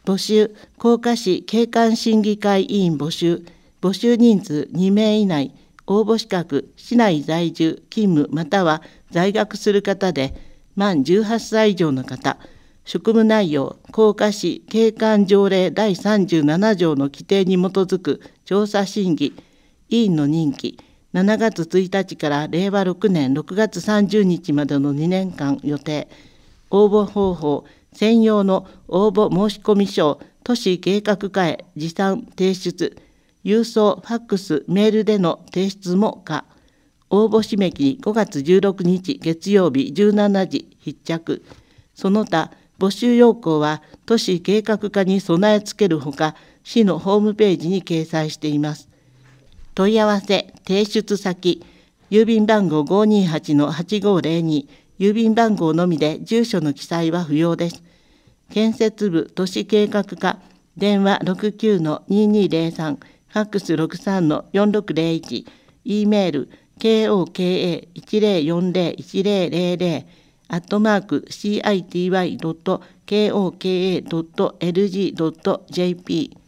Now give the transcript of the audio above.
募集、甲賀市景観審議会委員募集、募集人数2名以内、応募資格、市内在住、勤務または在学する方で、満18歳以上の方、職務内容、甲賀市景観条例第37条の規定に基づく調査審議、委員の任期、7月1日から令和6年6月30日までの2年間予定。応募方法、専用の応募申込書、都市計画課へ持参提出、郵送、ファックス、メールでの提出も可。応募締め切り5月16日月曜日17時必着。その他、募集要項は都市計画課に備え付けるほか、市のホームページに掲載しています。問い合わせ、提出先、郵便番号 528-8502、郵便番号のみで住所の記載は不要です。建設部都市計画課、電話 69-2203、ファックス 63-4601、E メール、koka10401000、@city.koka.lg.jp